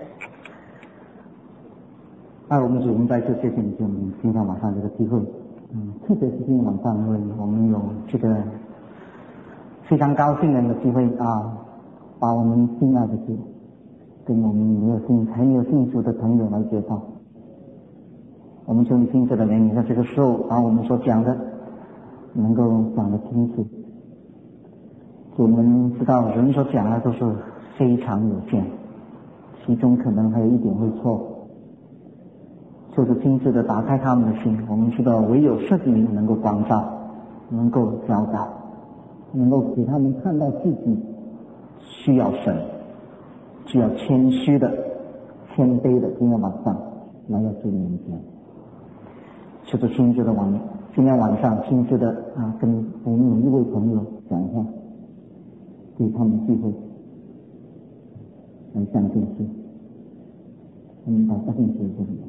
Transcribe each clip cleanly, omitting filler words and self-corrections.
爱我们主，我们再次谢谢你给我们今天晚上这个机会。特别是今天晚上，因为我们有这个非常高兴的一个机会把我们心爱的主跟我们很有信主的朋友来介绍。我们求你亲自的怜悯，在这个时候把我们所讲的能够讲得清楚。我们知道人所讲的都是非常有限，其中可能还有一点会错。就是亲自的打开他们的心，我们知道唯有圣灵能够光照，能够教导，能够给他们看到自己需要神，需要谦卑的今天晚上来到主面前。就是亲自的今天晚上亲自的跟我们每一位朋友讲话，给他们机会来相信主。我们把相信主这里。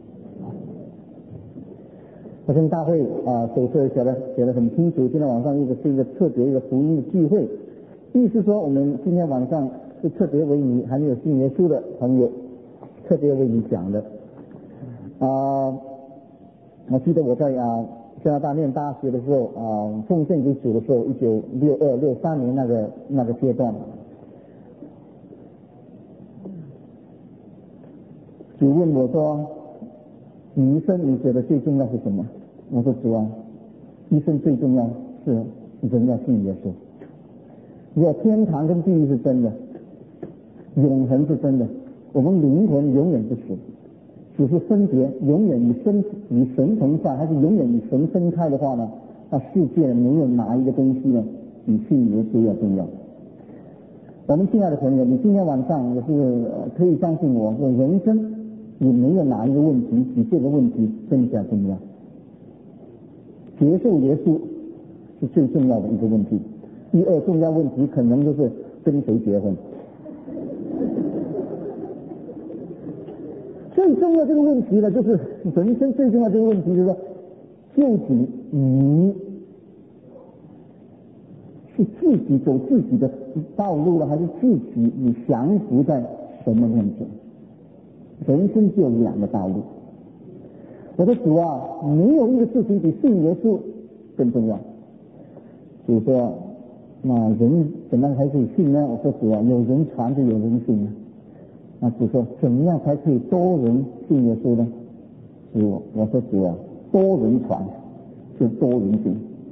我跟大会手册写得很清楚，今天晚上是一个特别一个福音的聚会，意思说我们今天晚上是特别为你还没有信耶稣的朋友特别为你讲的。我记得我在加拿大念大学的时候奉献给主的时候，1962、63年那个阶段，主问我说你一生你觉得最重要是什么？我说主啊，一生最重要是人要信耶稣。如果天堂跟地狱是真的，永恒是真的，我们灵魂永远不死，只是分别永远与神同在，还是永远与神分开的话呢，那世界没有哪一个东西呢比信耶稣要重要。我们亲爱的朋友，你今天晚上也是可以相信我，说人生也没有哪一个问题比这个问题更加重要。接受耶稣是最重要的一个问题，第二重要问题可能就是跟谁结婚。最重要这个问题呢，就是人生最重要这个问题，就是说，究竟你是自己走自己的道路了，还是自己你降服在神的面前？人生就有两个道路。我的主啊，没有一个事情比信耶稣更重要。主说，那人怎么才可以信呢？我说主啊，有人传就有人信啊。那主说，怎么样才可以多人信耶稣呢？我说主啊，多人传就多人信。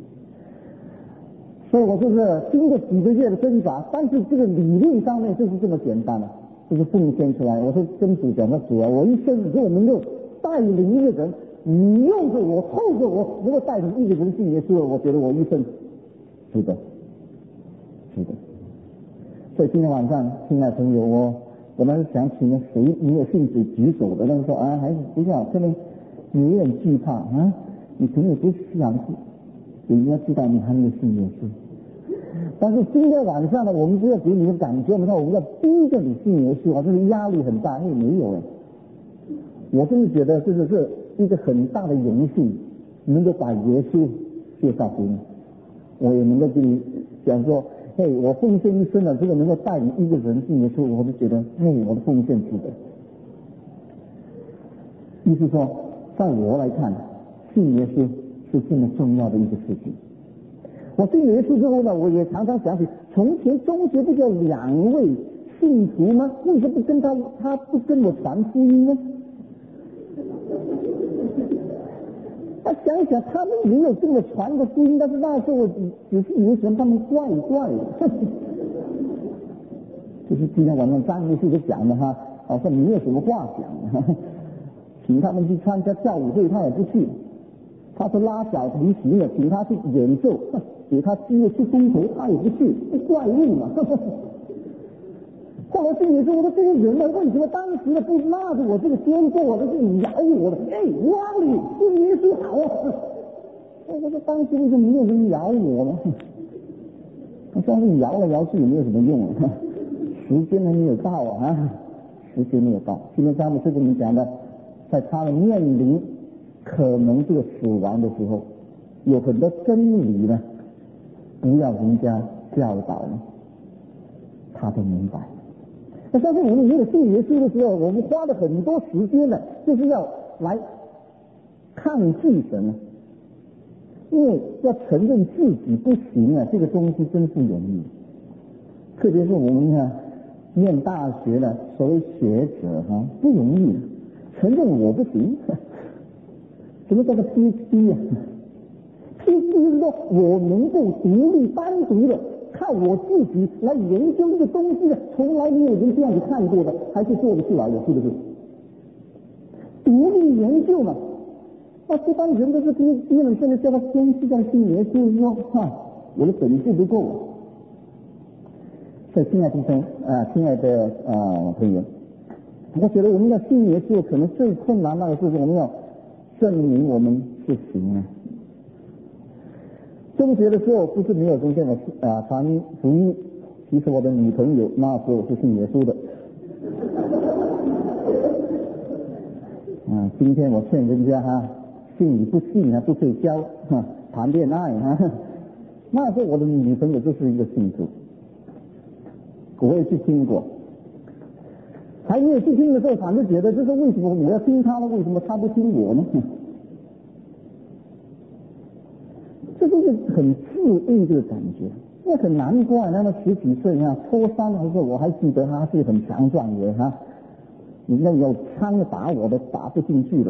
所以我就是经过几个月的挣扎，但是这个理论上面就是这么简单了，就是奉献出来。我说跟主讲说，主啊，我一生如果能够带领一个人，你用着我，透过我，能够带领一个人信耶稣，我觉得我一生值得。所以今天晚上，亲爱的朋友，我们想请谁没有兴趣举手的，那个说还是不要，可能你有点惧怕你可能也不想，你要知道你还没有信耶稣。但是今天晚上呢，我们不要给你的感觉，我们要逼着你信耶稣，这个压力很大。没有我真的觉得这是一个很大的荣幸，能够把耶稣介绍给你，我也能够跟你讲说，我奉献一生了，这个能够带领一个人信耶稣，我就觉得我的奉献值得。意思说，在我来看，信耶稣是这么重要的一个事情。我信耶稣之后呢，我也常常想起，从前中学不就2位信徒吗？为什么不跟他不跟我传福音呢？想一想，他们没有跟我传过福音，但是那时候我只是以为他们怪怪的。就是今天晚上张律师就讲的好像没有什么话讲，请他们去参加教舞会，他也不去。他说拉小提琴了，请他去演奏，给他机会去工头，他也不去，怪物嘛。后来心里说，我说这些人呢，为什么当时不拉着我这个肩膊，我是你咬我的？哇哩，信耶稣好啊！我说当时为什么没有人咬我呢？我相信摇来摇去也没有什么用，时间还没有到时间没有到。今天他们是跟你讲的，在他们面临可能这个死亡的时候，有很多真理呢，不要人家教导呢，他都明白。 那相信我们没有信耶稣的时候，我们花了很多时间呢，就是要来抗拒神，因为要承认自己不行啊，这个东西真不容易。特别是我们呢念大学的所谓学者不容易，承认我不行。什么叫做 PhD 啊？PhD 就是说我能够独立单独的靠我自己来研究一个东西的，从来没有人这样子看过的，还是做得出来的，是不是？独立研究嘛，那这帮人都是 PhD 了，现在叫他先去在信耶稣说我的本事不够。所以亲爱的弟兄亲爱的朋友，我觉得我们要信耶稣，可能最困难那个就是我们要证明我们是行啊。中学的时候不是没有中间的传福音，其实我的女朋友那时候是信耶稣的。今天我劝人家信与不信不可以交谈恋爱那时候我的女朋友就是一个信徒，我也去听过。还没有去听的时候，反正觉得就是为什么我要听他呢？为什么他不听我呢？这就是很自义这个感觉。那很难怪，那么10几岁初三的时候，我还记得他是很强壮的你那有枪打我的打不进去了。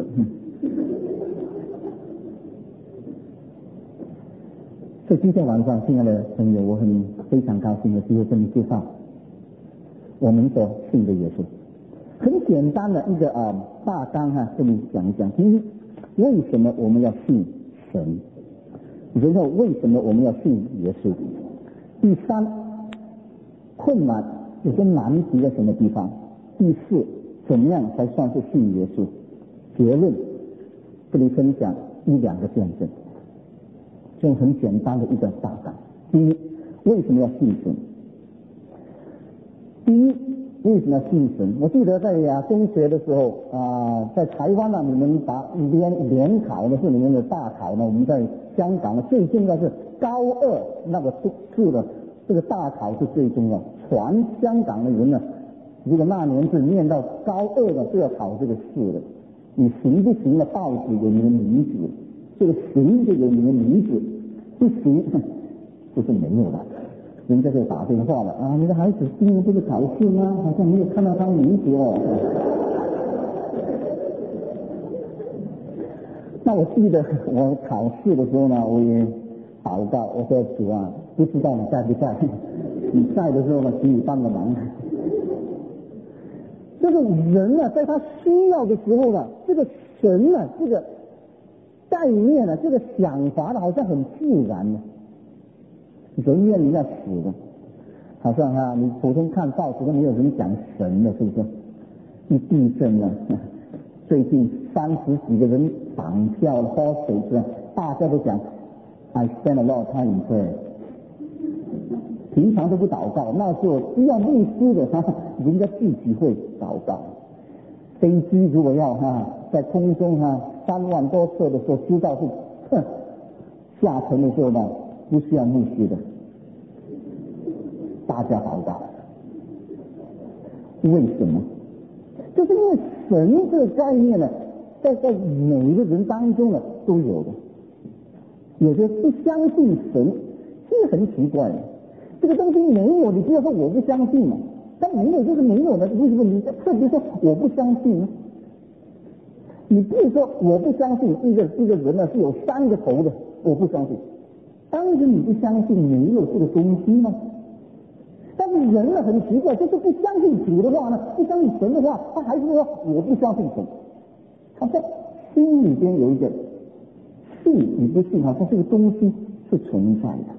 所以今天晚上，亲爱的朋友，我非常高兴的机会跟你介绍我们所信的耶稣。很简单的一个大纲跟你讲一讲。第一，为什么我们要信神？然后为什么我们要信耶稣？第三，困难有些难题在什么地方？第四，怎么样才算是信耶稣？结论跟你分享1-2个见证，这种很简单的一个大纲。第一，为什么要信神？第一，为什么要信神？我记得在中学的时候在台湾你们把联考的是你们的大考呢，我们在香港最重要是高2那个试的这个大考是最重要。全香港的人如果那年是念到高2的就要考这个试的，你行不行的报纸有你的名字，这个行就有你的名字，不行就是没有了。人家就打电话了你的孩子今天不是考试吗？好像没有看到他名字那我记得我考试的时候呢，我也祷告，我说主不知道你在不在？你在的时候呢，请你帮个忙。就是人在他需要的时候呢，这个神这个概念这个想法好像很自然人面临要死的，好像你普通看报纸都没有人讲神的，是不是？一地震最近30几个人绑票喝水大家都讲 I spend a lot of time in prayer。 平常都不祷告，那时候需要牧师的人家自己会祷告。飞机如果要在空中3万多次的时候，知道是下沉的时候呢，不需要牧师的，大家祷告。为什么？就是因为神这个概念在每一个人当中都有的。有些不相信神，这个很奇怪这个东西没有，你不要说我不相信但没有就是没有的，为什么你特别说我不相信呢？你比如说我不相信一个人是有3个头的，我不相信。当然你不相信没有这个东西吗？但是人很奇怪，就是不相信主的话不相信神的话，他还是说我不相信神，好像心里边有一个信与不信，好像这个东西是存在的。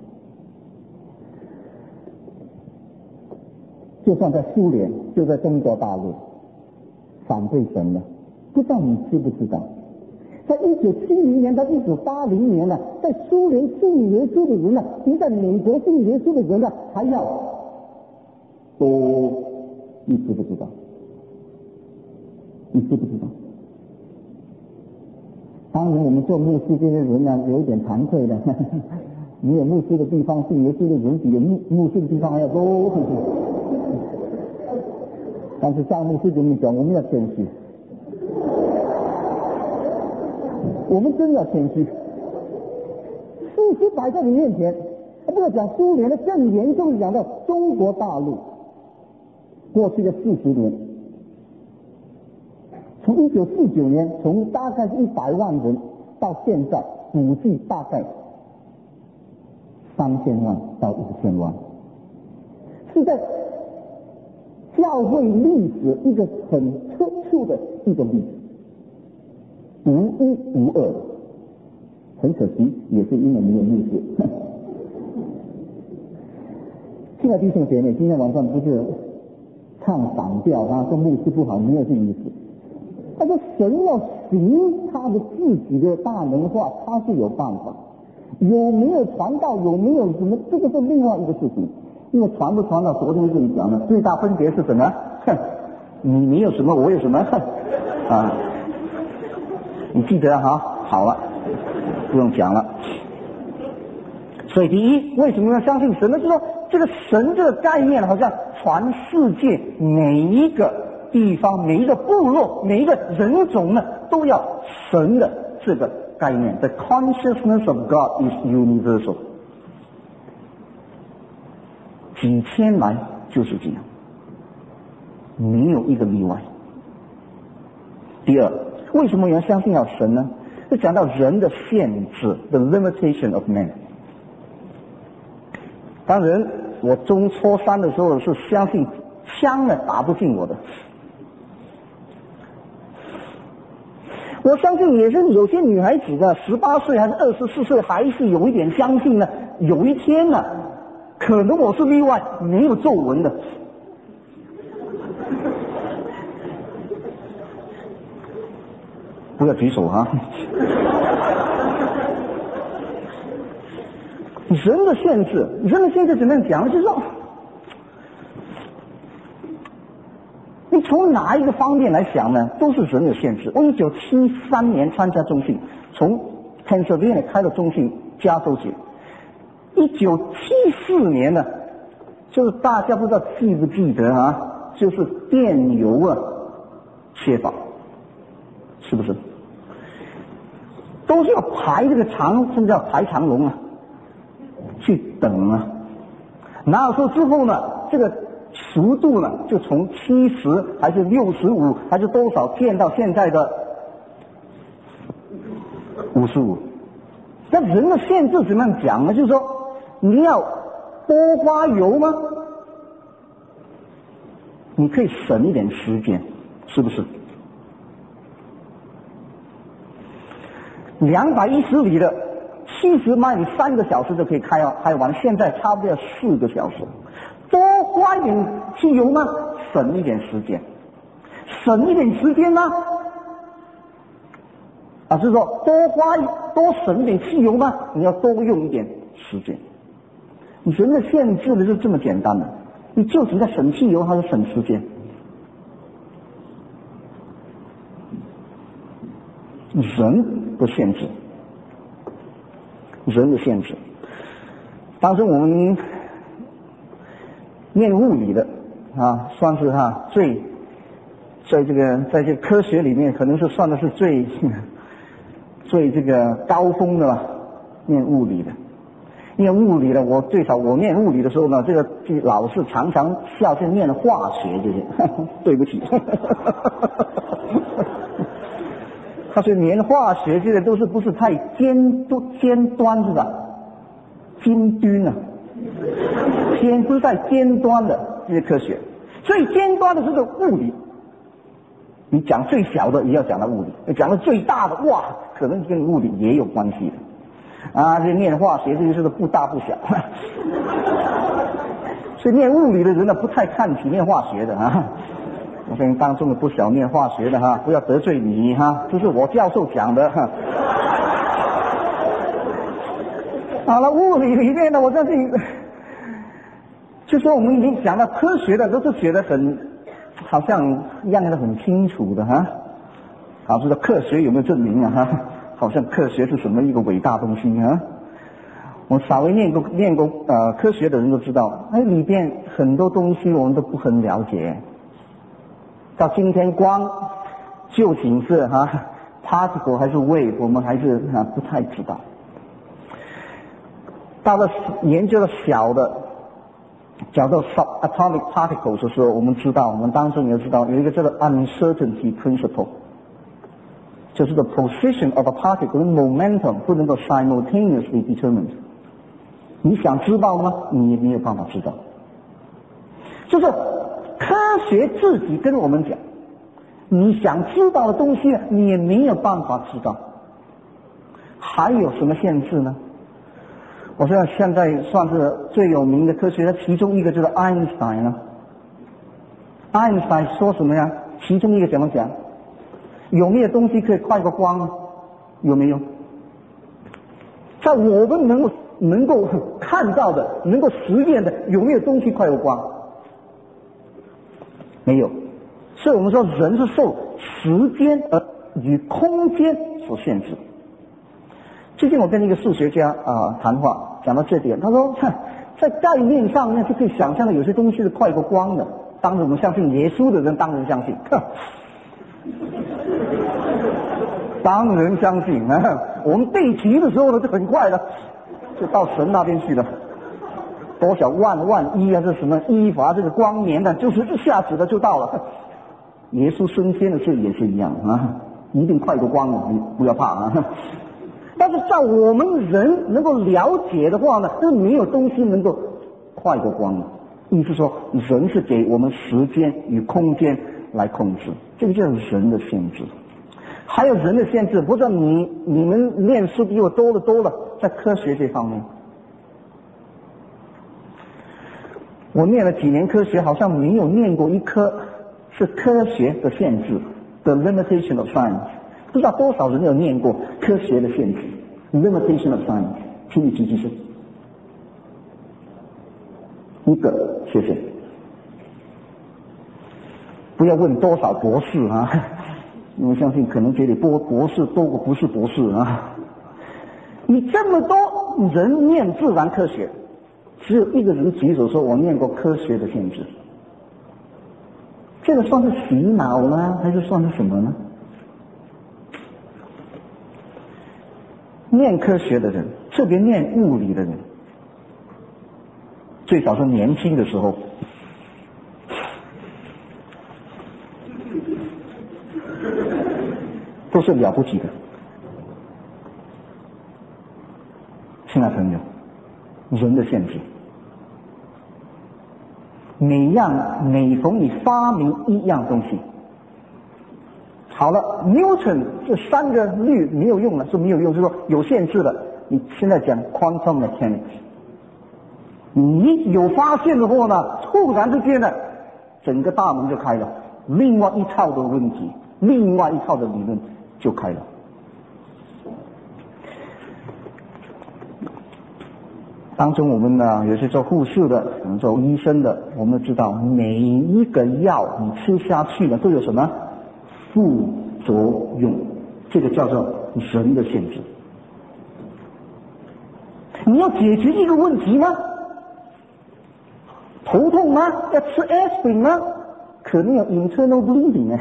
就算在苏联，就在中国大陆反对神了，不知道你知不知道？在1970年到1980年在苏联信耶稣的人比在美国信耶稣的人还要多，你知不知道？你知不知道？当然我们做牧师这些人有一点惭愧的，没有牧师的地方信耶稣的人比有牧师的地方还要多。 但是张牧师跟你们讲，我们要谦虚，我们真要谦虚。事实摆在你面前，不要讲苏联的，更严重的讲到中国大陆，过去的40年，从1949年，从大概是100万人到现在，估计大概3000万到5000万，是在教会历史一个很特殊的一个历史，无一无二。很可惜，也是因为没有牧师。亲爱的弟兄姐妹，今天晚上不是唱反调啊，说牧师不好，没有这意思。但是神要行他的自己的大能化，他是有办法。有没有传道，有没有什么，这个是另外一个事情。因为传不传道，昨天跟你讲了，最大分别是什么？你有什么，我有什么啊？你记得哈？好了。不用讲了。所以第一，为什么要相信神呢？就是说这个神这个概念好像全世界每一个地方、每一个部落、每一个人种呢都要神的这个概念。The consciousness of God is universal。几千来就是这样，没有一个例外。第二，为什么人相信要神呢？就讲到人的限制 ，the limitation of man。当然，我中初三的时候是相信枪呢打不进我的。我相信也是有些女孩子的18岁还是24岁，还是有一点相信呢。有一天呢，可能我是例外，没有皱纹的。不要举手哈。人的限制，人的限制怎么样讲呢？就是说，你从哪一个方面来想呢，都是人的限制。我1973年参加中信，从 Pennsylvania 开了中信加州节。1974年呢，就是大家不知道记不记得啊，就是电邮啊缺乏，是不是？都是要排这个长，甚至要排长龙啊，去等啊。然后之后呢，这个速度呢，就从70还是65还是多少变到现在的55。那人的限制怎么样讲呢？就是说，你要多花油吗？你可以省一点时间，是不是？210里的70迈里3个小时就可以开完，现在差不多要4个小时。多花一点汽油吗？省一点时间，省一点时间吗？就是说多省一点汽油吗？你要多用一点时间。你人的限制的是这么简单的，你究竟在省汽油还是省时间？人的限制，人的限制。当时我们念物理的啊，算是最在这个科学里面，可能是算的是最这个高峰的吧，念物理的。念物理的，我最少我念物理的时候呢，这个老师常常笑是念化学这些，对不起。他说连化学这个都是不是太尖端是吧？尖端啊，不是在尖端的这些科学，最尖端的是这个物理。你讲最小的也要讲到物理，你讲到最大的，哇，可能跟物理也有关系的啊。这念化学这个是不大不小，所以念物理的人呢不太看起念化学的啊。我相信当中的不少念化学的不要得罪你这是我教授讲的好了，物理里面呢，我相信，就说我们已经讲到科学的，都是觉得好像样的很清楚的好，知道科学有没有证明好像科学是什么一个伟大东西我稍微念过科学的人都知道，里边很多东西我们都不很了解。 到今天光究竟是particle 还是 wave， 我们还是不太知道。到了研究的小的，叫做 subatomic particles 的时候，我们当时你要知道有一个叫做 uncertainty principle， 就是 the position of a particle and momentum 不能够 simultaneously determined。你想知道吗？你也没有办法知道。就是科学自己跟我们讲，你想知道的东西你也没有办法知道。还有什么限制呢？我说现在算是最有名的科学家，其中一个就是爱因斯坦了。爱因斯坦说什么呀？其中一个怎么讲？有没有东西可以快过光呢？有没有？在我们能够看到的、能够实验的，有没有东西快过光？没有。所以我们说人是受时间与空间所限制。最近我跟一个数学家谈话，讲到这点，他说在概念上面是可以想象的，有些东西是快过光的。当然我们相信耶稣的人当然相信，当然相信我们背题的时候呢就很快了，就到神那边去了。多少万一这什么依法这个光年呢，就是一下子的就到了。耶稣升天的时候也是一样一定快过光的，你不要怕但是在我们人能够了解的话呢，是没有东西能够快过光的。意思说，人是给我们时间与空间来控制，这个就是人的限制。还有人的限制，不知道你们念书比我多了，在科学这方面，我念了几年科学，好像没有念过一科是科学的限制 ，the limitation of science。不知道多少人有念过科学的限制 limitation of science， 请你举举手。一个，谢谢。不要问多少博士因为相信可能这里博士多过不是博士你这么多人念自然科学，只有一个人举手说我念过科学的限制，这个算是洗脑呢，还是算是什么呢？念科学的人，特别念物理的人，最少是年轻的时候，都是了不起的。亲爱朋友，人的限制，每逢你发明一样东西，好了 ，Newton 这三个律没有用了，是没有用，就是说有限制了。你现在讲 quantum mechanics， 你有发现的话呢，突然之间呢，整个大门就开了，另外一套的问题，另外一套的理论就开了。当中我们呢，有些做护士的，有人做医生的，我们知道每一个药你吃下去呢都有什么副作用，这个叫做人的限制。你要解决一个问题吗？头痛吗？要吃 aspirin 吗？可能有 internal bleeding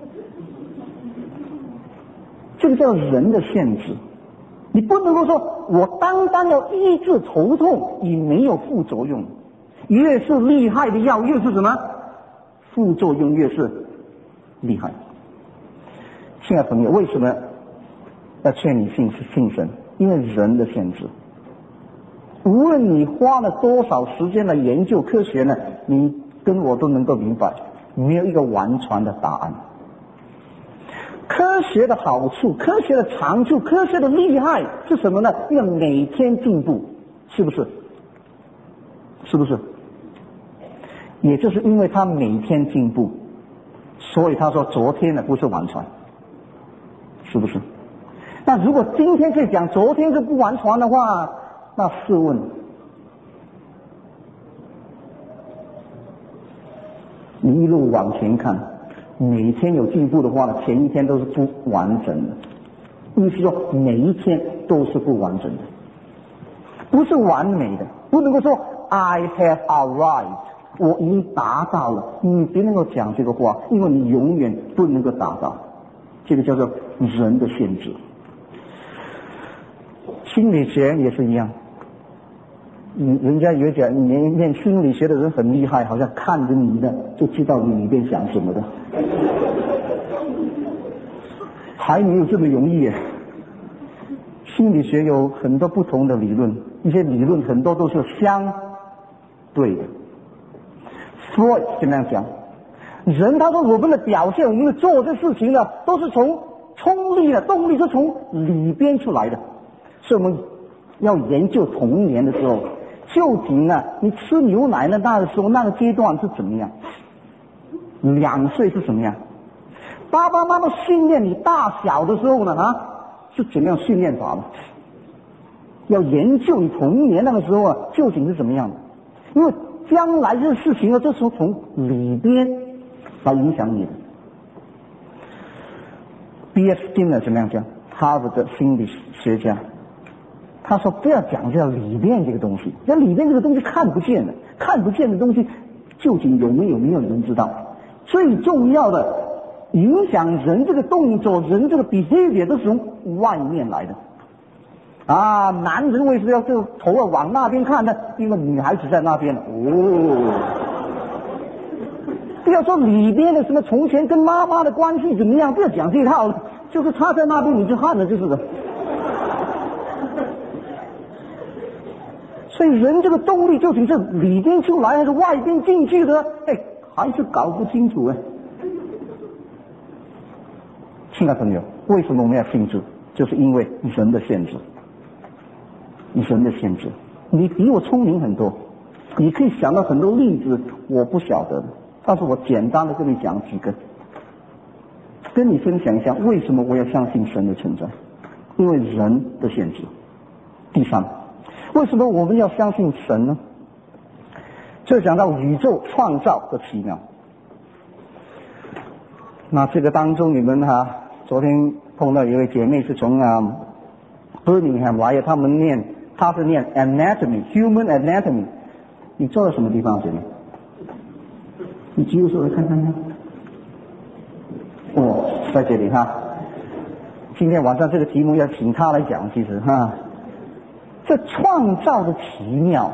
这个叫人的限制。你不能够说我单单要医治头痛，你没有副作用。越是厉害的药，越是什么？副作用越是厉害。亲爱的朋友，为什么要劝你信神？因为人的限制。无论你花了多少时间来研究科学呢，你跟我都能够明白，没有一个完全的答案。科学的好处，科学的长处，科学的厉害是什么呢？要每天进步，是不是？是不是？也就是因为他每天进步，所以他说昨天呢不是完全，是不是？那如果今天可以讲昨天是不完全的话，那试问，你一路往前看，每天有进步的话呢，前一天都是不完整的。意思说每一天都是不完整的，不是完美的，不能够说 I have arrived， 我已经达到了，你别能够讲这个话，因为你永远不能够达到。这个叫做人的限制。心理学也是一样，人家有讲念心理学的人很厉害，好像看着你的就知道你里边想什么的，还没有这么容易耶。心理学有很多不同的理论，一些理论很多都是相对的。Freud 怎么样讲？人他说我们的表现，我们的做这事情呢，都是从冲力的动力是从里边出来的，所以我们要研究童年的时候，究竟呢，你吃牛奶的那个时候那个阶段是怎么样？2岁是怎么样？爸爸妈妈训练你大小的时候呢，是怎么样训练法的？要研究你童年那个时候啊，究竟是怎么样的？因为将来这事情呢，这时候从里边来影响你的。B.F. Skinner 怎么样讲？哈佛的心理学家，他说不要讲这里边这个东西，这里边这个东西看不见的，看不见的东西究竟有没有人知道？最重要的影响人这个动作，人这个 behavior 都是从外面来的。男人为什么要这个头往那边看呢？因为女孩子在那边。不要说里边的什么从前跟妈妈的关系怎么样，不要讲这套了，就是他在那边你就看了就是的。所以人这个动力究竟是里边出来还是外边进去的，还是搞不清楚。亲爱的朋友，为什么我们要庆祝？就是因为人的限制。人的限制，你比我聪明很多，你可以想到很多例子，我不晓得的，但是我简单的跟你讲几个，跟你分享一下为什么我要相信神的存在，因为人的限制。第三，为什么我们要相信神呢？就讲到宇宙创造的奇妙。那这个当中你们昨天碰到一位姐妹是从Birmingham 来的，她是念 human anatomy。你坐在什么地方，姐妹？你举手来看看。在这里今天晚上这个题目要请她来讲，其实这创造的奇妙，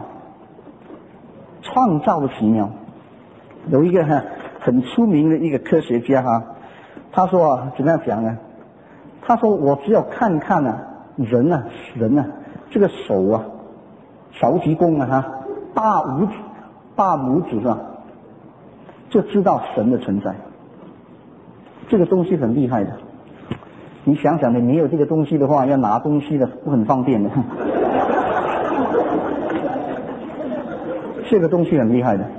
有一个很出名的一个科学家他说怎么样讲呢？他说我只要看看人这个手手指公大拇指就知道神的存在。这个东西很厉害的，你想想你没有这个东西的话，要拿东西的不很方便的。这个东西很厉害的。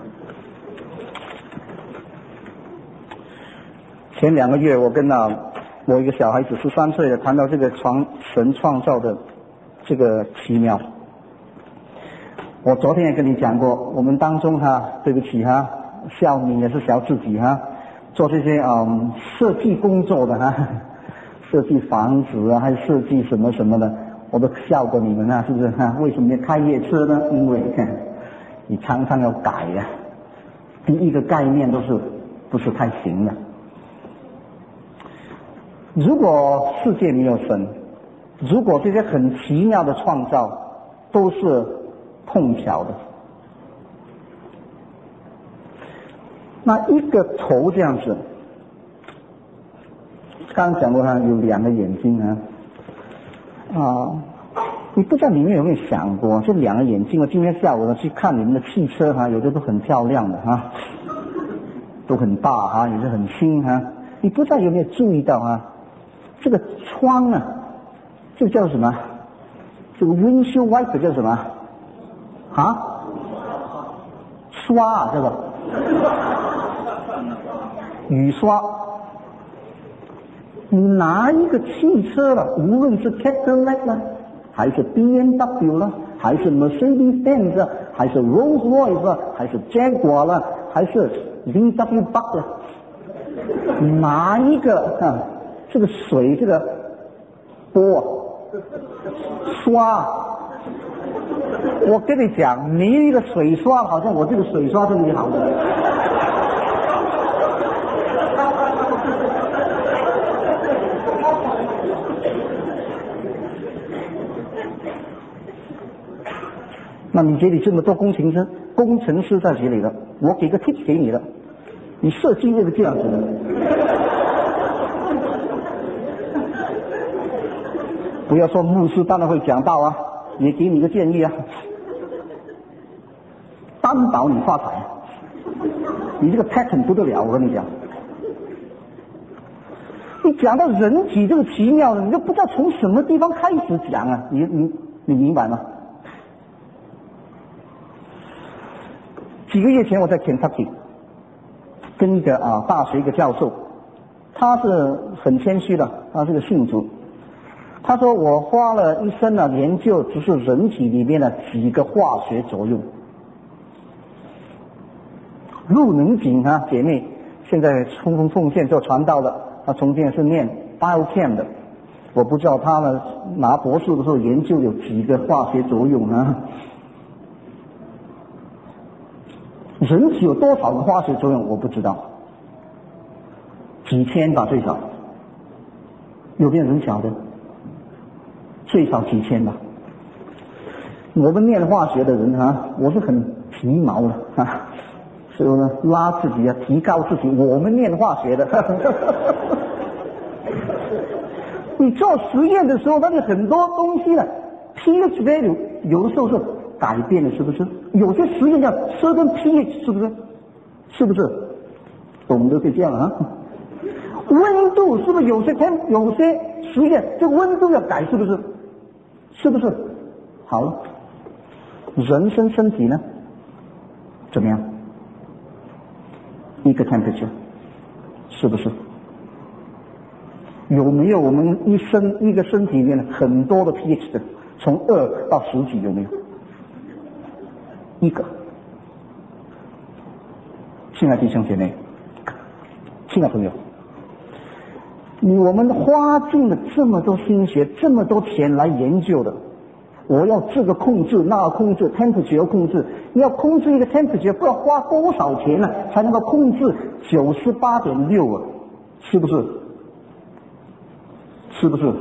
前2个月我跟我一个小孩子13岁的谈到这个神创造的这个奇妙。我昨天也跟你讲过，我们当中对不起笑你也是笑自己做这些设计工作的设计房子还是设计什么什么的，我都笑过你们是不是为什么要开夜车呢？因为你常常要改第一个概念都是不是太行的。如果世界没有神，如果这些很奇妙的创造都是碰巧的，那一个头这样子，刚刚讲过有2个眼睛你不知道你们有没有想过，这2个眼睛，我今天下午去看你们的汽车有的都很漂亮的都很大也是很新你不知道有没有注意到这个窗这个叫什么？这个 windshield wiper 叫什么？刷这个雨刷。你拿一个汽车无论是 Cadillac 啦，还是 BMW 啦，还是 Mercedes-Benz 还是 Rolls-Royce 还是 Jaguar 啦，还是 VW Buck 啦，拿一个这个水这个波刷我跟你讲，没有一个水刷好像我这个水刷这里好的。那你这里这么多工程师在这里了，我给个 tip 给你了，你设计就是这样子的。不要说牧师当然会讲到啊，也给你个建议啊，担保你发财，你这个 pattern 不得了，我跟你讲。你讲到人体这个奇妙的，你就不知道从什么地方开始讲啊，你明白吗？几个月前我在 Kentucky 跟一个大学一个教授，他是很谦虚的，他是个信徒。他说我花了一生研究只是人体里面的几个化学作用。陆能锦姐妹现在冲锋奉献做传道的，他从前是念 biochem 的，我不知道他呢拿博士的时候研究有几个化学作用啊。人体有多少个化学作用我不知道，几千吧最少，有没有人晓得？最少几千吧。我们念化学的人我是很皮毛的所以呢拉自己提高自己，我们念化学的你做实验的时候，那个很多东西呢 pH value 有的时候是改变的，是不是？有些实验叫 certain pH， 是不是？是不是？懂得是这样温度是不是有些实验这温度要改，是不是？是不是？好了，人身体呢怎么样？一个 temperature， 是不是？有没有我们一个身体里面很多的 pH 的，从2到10几，有没有？一个。亲爱的弟兄姐妹，亲爱的朋友，我们花尽了这么多心血，这么多钱来研究的，我要这个控制那个控制 temperature 要控制，你要控制一个 temperature 不知道花多少钱呢才能够控制 98.6 啊，是不是？是不是？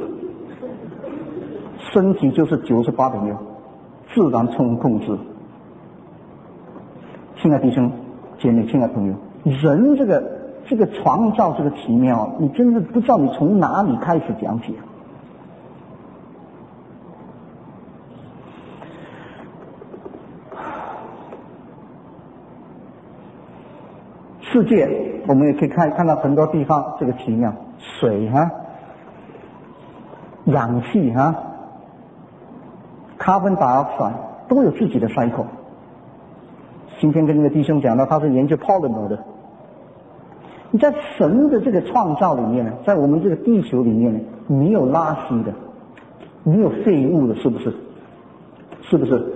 身体就是 98.6， 自然控制。亲爱的弟兄姐妹，亲爱的朋友，人这个创造这个奇妙，你真的不知道你从哪里开始讲起。世界我们也可以看到很多地方这个奇妙，水氧气carbon dioxide 都有自己的 cycle。今天跟那个弟兄讲到，他是研究 polymer 的。你在神的这个创造里面呢，在我们这个地球里面呢，没有垃圾的，没有废物的，是不是？是不是？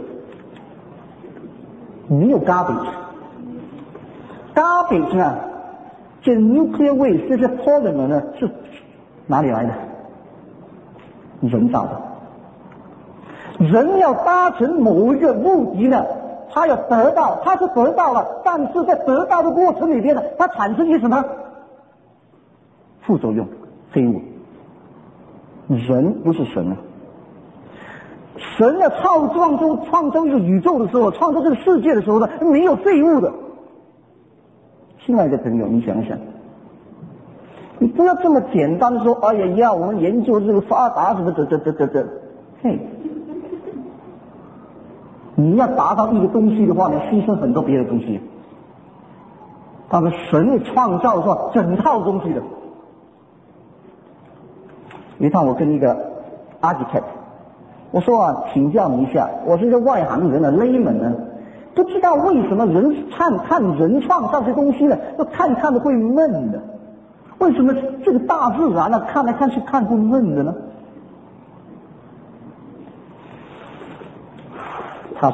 没有 garbage。garbage 呢，这 nuclear waste 这些 polymer 呢是哪里来的？人造的。人要达成某一个目的呢，他要得到，他是得到了，但是在得到的过程里边呢，他产生一些什么副作用、废物。人不是神神要创造一个宇宙的时候，创造这个世界的时候呢，没有废物的。亲爱的朋友，你想一想，你不要这么简单的说，哎呀，我们研究这个发达什么嘿。你要达到一个东西的话，你牺牲很多别的东西。但是神创造的话，整套东西的。一趟我跟一个 architect， 我说请教你一下，我是一个外行人layman 呢，不知道为什么人看人创造这东西呢，都看的会闷的。为什么这个大自然看来看去看会闷的呢？他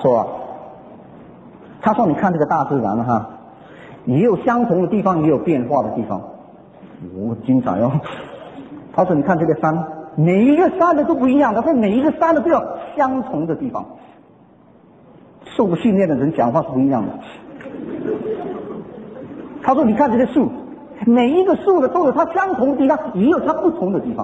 说你看这个大自然也有相同的地方，也有变化的地方。精彩哦。他说你看这个山，每一个山的都不一样的，但每一个山的都有相同的地方。 受过训练的人讲话是不一样的。他说：“你看这些树，每一个树呢都有它相同的地方，也有它不同的地方。”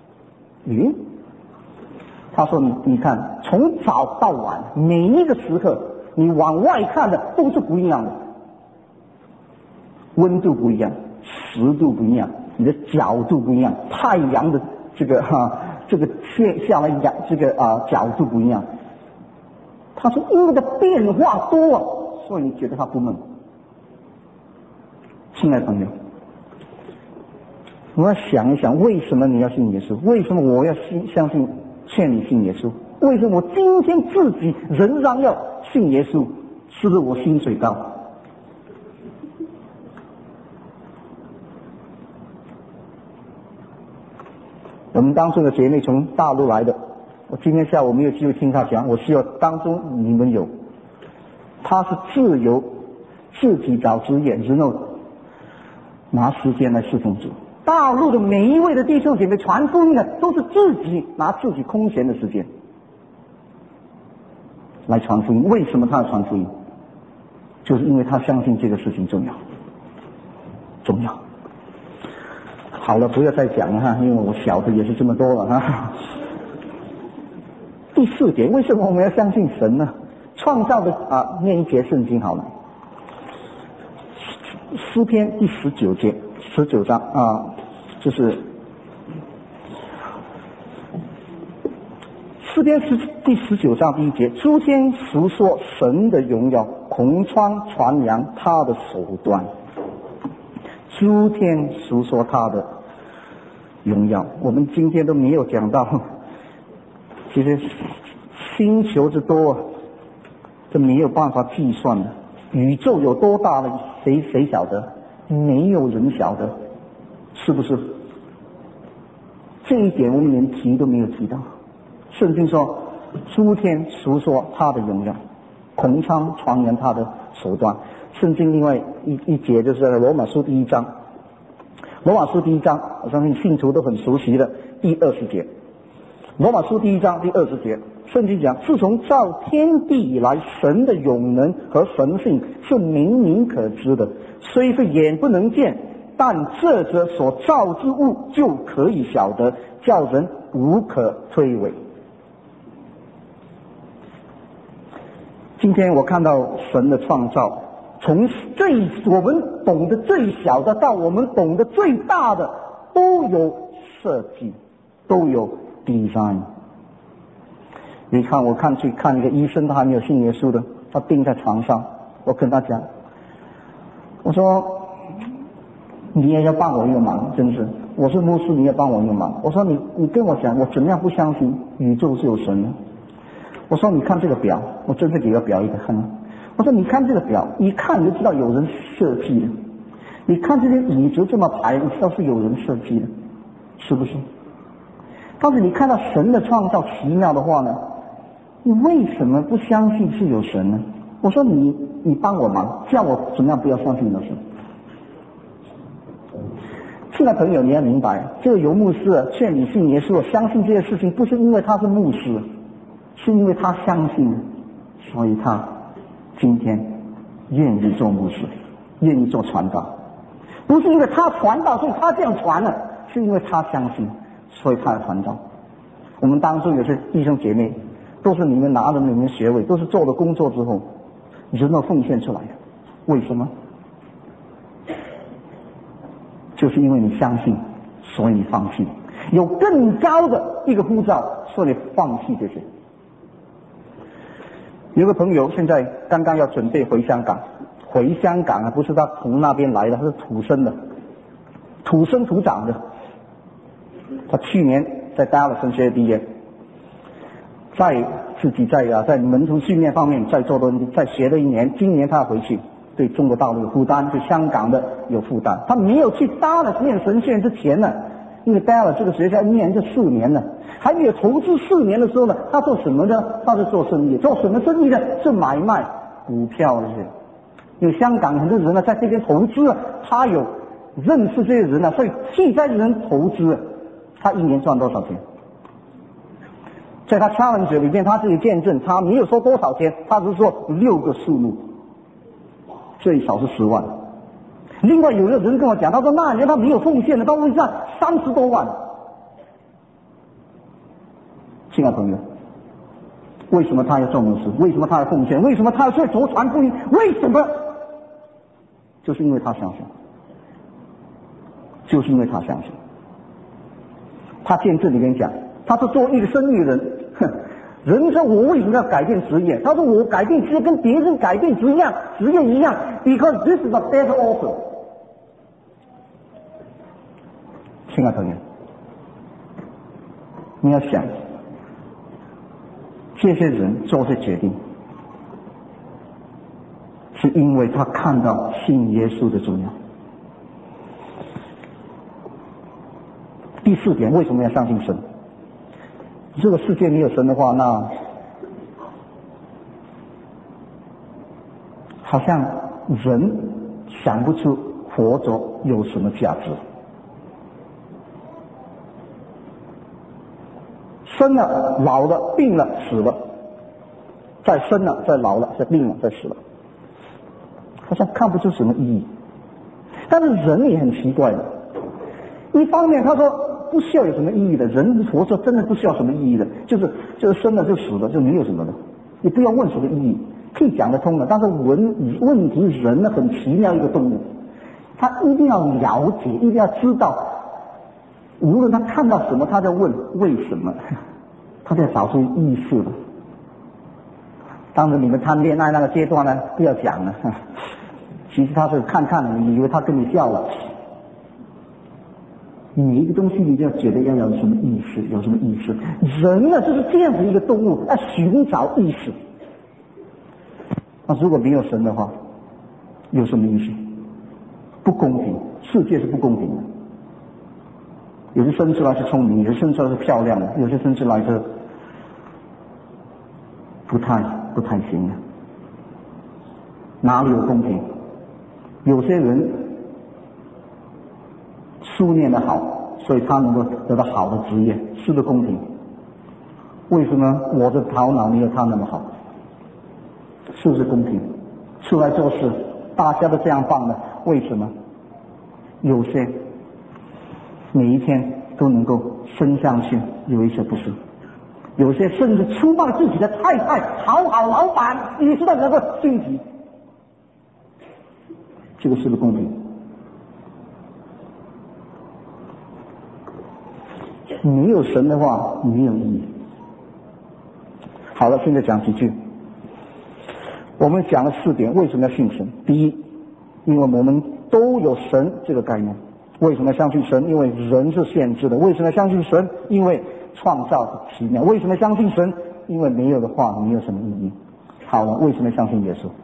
他说你看，从早到晚，每一个时刻，你往外看的都是不一样的，温度不一样，湿度不一样，你的角度不一样，太阳的这个下来阳角度不一样。他说因为的变化多，所以你觉得它不闷。亲爱的朋友，我要想一想，为什么你要信耶稣？为什么我要相信劝你信耶稣？为什么我今天自己仍然要信耶稣？是不是我薪水高？我们当中的姐妹从大陆来的，我今天下午没有机会听她讲，我希望当中你们有。她是自由自己找职业，然后拿时间来侍奉主。大陆的每一位的弟兄姐妹传福音的，都是自己拿自己空闲的时间来传福音。为什么他要传福音？就是因为他相信这个事情重要。好了，不要再讲了哈，因为我晓得也是这么多了哈。第四点，为什么我们要相信神呢？创造的念一节圣经好了。诗篇第19章就是诗篇第19章第1节，诸天述说神的荣耀，穹苍传扬他的手段。诸天述说他的荣耀，我们今天都没有讲到，其实星球之多，这没有办法计算的。宇宙有多大呢？谁晓得？没有人晓得，是不是？这一点我们连提都没有提到。圣经说，诸天述说他的荣耀，穹苍传扬他的手段。圣经另外一节就是罗马书第1章，罗马书第1章，我相信信徒都很熟悉的第20节。罗马书第1章第20节，圣经讲，自从造天地以来，神的永能和神性是明明可知的，虽是眼不能见，但这者所造之物就可以晓得，叫人无可推诿。今天我看到神的创造，从我们懂得最小的到我们懂得最大的，都有设计，都有design。你看，我去看一个医生，他还没有信耶稣的，他病在床上，我跟他讲，我说你也要帮我一个忙，真是，我是牧师，你也帮我一个忙。我说你跟我讲，我怎么样不相信宇宙是有神呢？我说你看这个表，我真是给个表一个看。我说你看这个表，一看你就知道有人设计的。你看这些椅子这么排，你知道是有人设计的，是不是？但是你看到神的创造奇妙的话呢，你为什么不相信是有神呢？我说你帮我忙，叫我怎么样不要相信有神？亲爱的朋友，你要明白，这个游牧师劝你信耶稣，相信这些事情，不是因为他是牧师，是因为他相信，所以他今天愿意做牧师，愿意做传道。不是因为他传道，所以他这样传了，是因为他相信，所以他要传道。我们当中有些弟兄姐妹，都是你们拿了你们学位，都是做了工作之后，人都奉献出来的。为什么？就是因为你相信，所以你放弃。有更高的一个呼召，所以你放弃这些。有个朋友现在刚刚要准备回香港，不是他从那边来的，他是土生土长的。他去年在Dallas神学院毕业，自己在门徒训练方面再学了1年，今年他要回去，对中国大陆有负担，对香港的有负担。他没有去Dallas念神学院之前呢，因为Dallas这个学校念就4年了，还没有投资4年的时候呢，他做什么呢？他是做生意，做什么生意呢？是买卖股票这些。因为香港很多人呢在这边投资，他有认识这些人，所以替这些人投资，他1年赚多少钱？ 在他challenge里面，他自己见证，他没有说多少钱，他只是说6个数目，最少是10万。另外有个人跟我讲，他说那年他没有奉献的，他会上30多万。亲爱的朋友，为什么他要做牧师？为什么他要奉献？为什么他要去传福音？为什么？就是因为他相信，就是因为他相信。他见证里面讲，他是做一个生意人，人说我为什么要改变职业？他说我改变职业跟别人改变职业一样 ，because this is a better offer。亲爱的朋友，你要想，这些人做这决定，是因为他看到信耶稣的重要。第4点，为什么要相信神？这个世界没有神的话，那好像人想不出活着有什么价值。生了，老了，病了，死了，再生了，再老了，再病了，再死了，好像看不出什么意义。但是人也很奇怪的，一方面他说不需要有什么意义的，人活着真的不需要什么意义的，就是生了就死了，就没有什么的，你不要问什么意义，可以讲得通的。但是问题人呢很奇妙一个动物，他一定要了解，一定要知道，无论他看到什么，他在问为什么，他在找出意识的。当然你们谈恋爱那个阶段呢，不要讲了，其实他是看你以为他跟你笑了。每一个东西你就要觉得要有什么意识，有什么意识。人呢就是这样子一个动物，要寻找意识。那如果没有神的话，有什么意思？不公平，世界是不公平的。有些生出来是聪明，有些生出来是漂亮的，有些生出来是不太行的。哪里有公平？有些人书念得好，所以他能够得到好的职业，是不公平。为什么我的头脑没有他那么好？是不是公平？出来做事大家都这样放的，为什么有些每一天都能够升上去，有一些不是，有些甚至出卖自己的太太讨好老板，你知道那个心急，这个是不是公平？没有神的话没有意义。好了，现在讲几句。我们讲了4点，为什么要信神？第一，因为我们都有神这个概念。为什么相信神？因为人是限制的。为什么相信神？因为创造是奇妙。为什么相信神？因为没有的话没有什么意义。好了，为什么相信耶稣？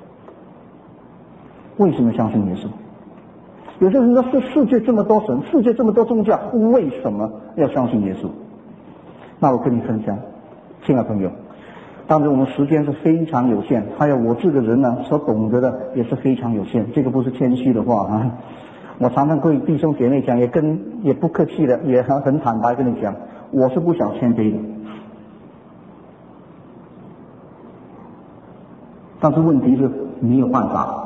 为什么相信耶稣？有些人说世界这么多神，世界这么多宗教，为什么要相信耶稣？那我跟你分享，亲爱的朋友，当然我们时间是非常有限，还有我这个人呢所懂得的也是非常有限，这个不是谦虚的话啊。我常常对弟兄姐妹讲，也不客气的，也很坦白跟你讲，我是不想谦卑的。但是问题是没有办法。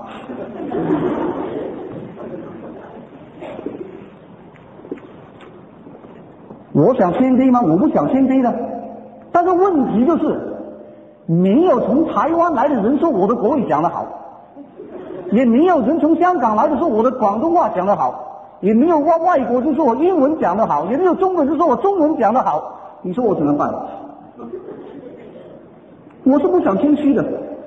我想谦卑吗？我不想谦卑的。但是问题就是，没有从台湾来的人说我的国语讲得好，也没有人从香港来的说我的广东话讲得好，也没有外国人说我英文讲得好，也没有中国人说我中文讲得好。你说我怎么办？我是不想谦虚的。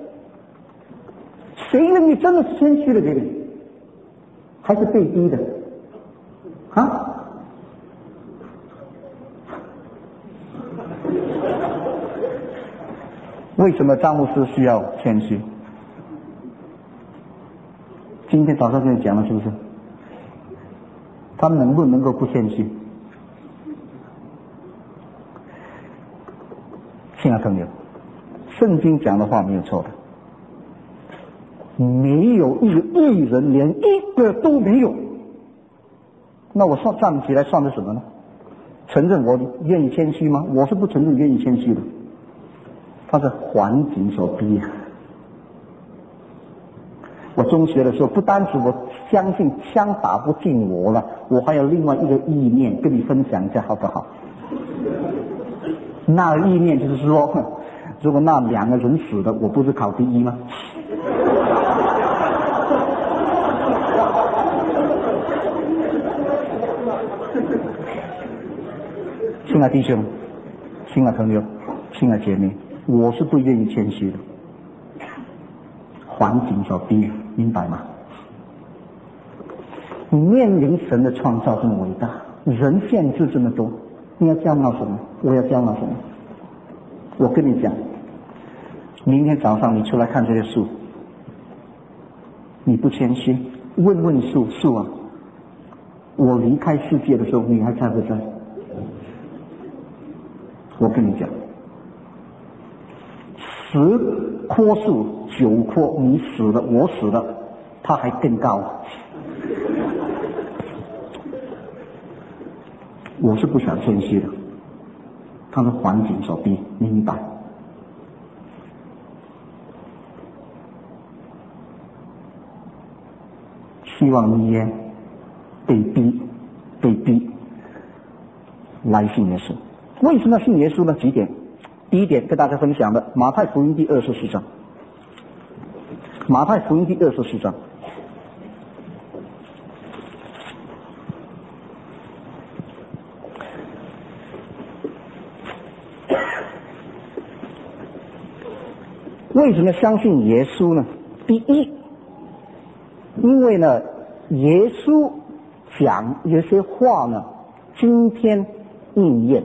谁认为真的是谦虚的这个？还是被逼的？啊？为什么张牧师需要谦虚？今天早上跟你讲了，是不是？他能不能够不谦虚？亲爱的朋友，圣经讲的话没有错的。没有一个艺人，连一个都没有。那我站起来算是什么呢？ 承认我愿意谦虚吗？我是不承认愿意谦虚的，他是环境所逼。我中学的时候，不单是我相信枪打不进我了，我还有另外一个意念跟你分享一下好不好？那个意念就是说，如果那2个人死的，我不是考第1吗？亲爱弟兄，亲爱朋友，亲爱姐妹，我是不愿意谦虚的，环境所逼，明白吗？你面临神的创造这么伟大，人限制这么多，你要教闹什么？我要教闹什么？我跟你讲，明天早上你出来看这些树，你不谦虚，问问树啊，我离开世界的时候，你还在不在？我跟你讲，10棵树9棵，你死了，我死了，它还更高。我是不想谦虚的，它的环境所逼，明白？希望你也被逼来信耶稣。为什么信耶稣呢？几点？第一点跟大家分享的，马太福音第24章。马太福音第24章。为什么相信耶稣呢？第一，因为呢，耶稣讲有些话呢，今天应验。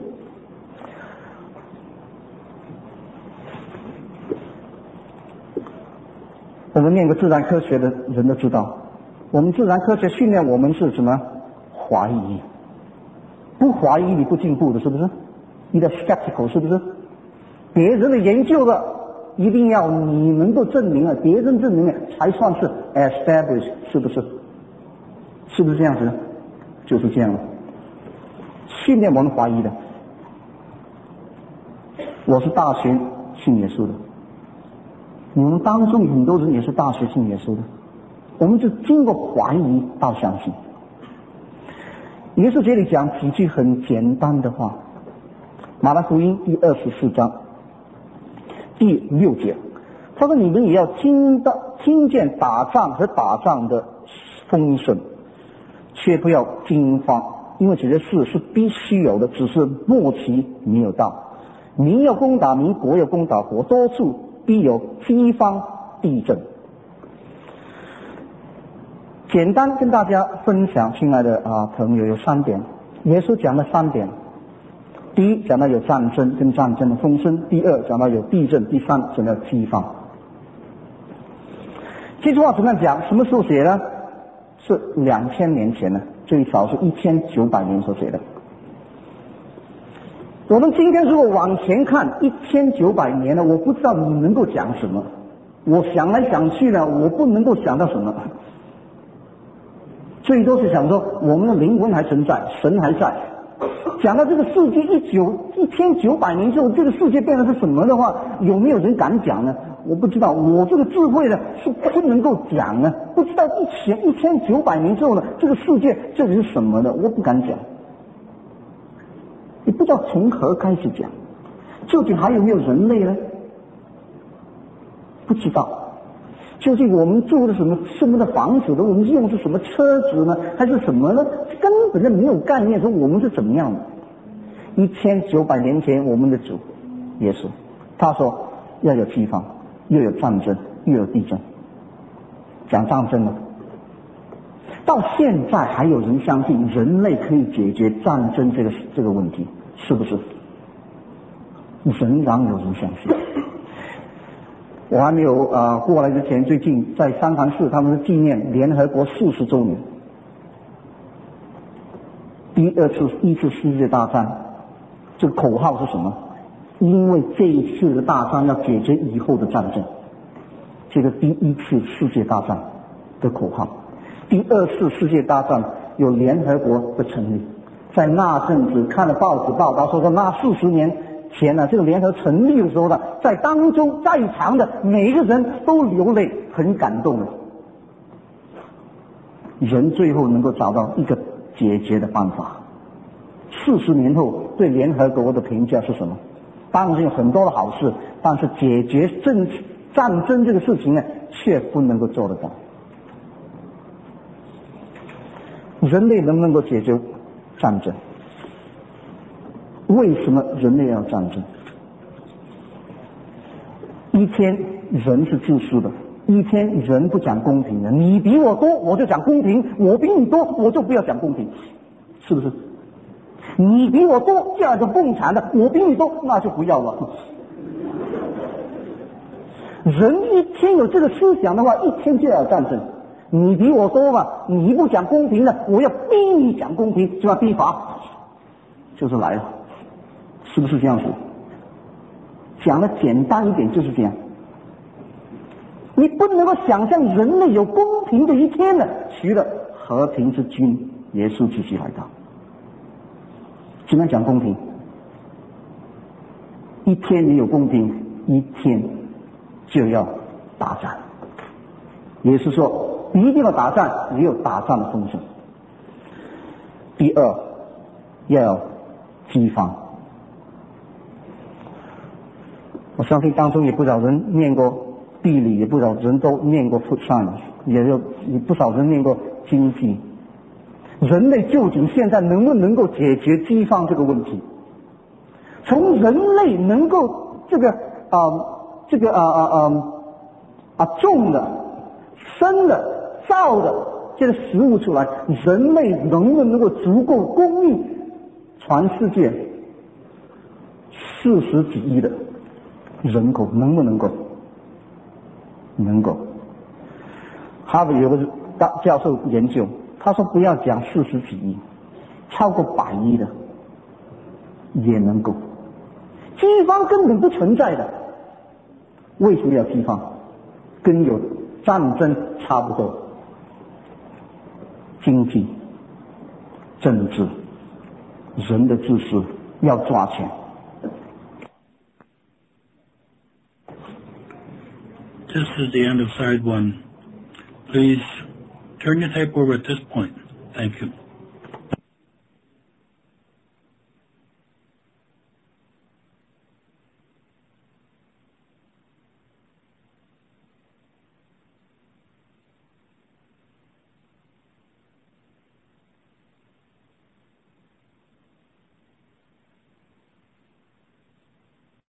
我们念过自然科学的人都知道，我们自然科学训练我们是什么？怀疑。不怀疑你不进步的，是不是？你的 skeptical 是不是？别人的研究的一定要你能够证明了，别人证明了才算是 establish， 是不是？是不是这样子？就是这样的。训练我们怀疑的。我是大学信耶稣的，你们当中很多人也是大学信耶稣的，我们就经过怀疑到相信。耶稣这里讲几句很简单的话，马太福音第24章第6节，他说：“你们也要听见打仗和打仗的风声，却不要惊慌，因为这些事是必须有的，只是末期没有到。民要攻打民，国要攻打国，多处必有饥荒、地震。”简单跟大家分享，亲爱的朋友，有3点，耶稣讲了3点。第一，讲到有战争跟战争的风声；第二，讲到有地震；第三，讲到饥荒。这句话怎么讲？什么时候写的？是2000年前呢，最少是1900年所写的。我们今天如果往前看1900年呢，我不知道你能够讲什么。我想来想去呢，我不能够想到什么。最多是想说我们的灵魂还存在，神还在。讲到这个世界1900年之后，这个世界变成是什么的话，有没有人敢讲呢？我不知道，我这个智慧呢是不能够讲呢。不知道1900年之后呢，这个世界究竟是什么的，我不敢讲。你不知道从何开始讲，究竟还有没有人类呢？不知道。究竟我们住的什么的房子呢？我们用的是什么车子呢？还是什么呢？根本就没有概念说我们是怎么样的。1900年前，我们的主耶稣他说要有饥荒，又有战争，又有地震。讲战争了，到现在还有人相信人类可以解决战争这个问题，是不是？仍然有人相信。我还没有过来之前，最近在三藩市他们是纪念联合国40周年，第一次世界大战，这个口号是什么？因为这一次的大战要解决以后的战争，这个第一次世界大战的口号。第2次世界大战有联合国的成立， 在那阵子看了报纸报道说那40年前呢，这个联合成立的时候呢，在当中在场的每个人都流泪，很感动的。人最后能够找到一个解决的办法。40年后对联合国的评价是什么？当然有很多的好事，但是解决战争这个事情呢，却不能够做得到。人类能不能够解决战争？为什么人类要战争？一天人是自私的，一天人不讲公平的，你比我多我就讲公平，我比你多我就不要讲公平，是不是？你比我多这样就共产的，我比你多那就不要了。人一天有这个思想的话，一天就要战争。你比我多嘛，你不讲公平的，我要逼你讲公平，就要逼罚，就是来了，是不是这样子？讲的简单一点就是这样。你不能够想象人类有公平的一天的，除了和平之君耶稣自己来到。怎么样讲公平？一天没有公平，一天就要打仗。耶稣说一定要打仗，也有打仗的风声。第二，要饥荒。我相信当中也不少人念过地理，也不少人都念过food science，也不少人念过经济。人类究竟现在能不能够解决饥荒这个问题？从人类能够种的、生的、造的这个食物出来，人类能不能够足够供应全世界40几亿的人口？能不能够？能够。哈佛有个教授研究，他说不要讲40几亿，超过100亿的也能够。饥荒根本不存在的，为什么要饥荒？跟有战争差不多。经济、政治、人的自私，要抓钱。 This is the end of side 1. Please turn your tape over at this point. Thank you.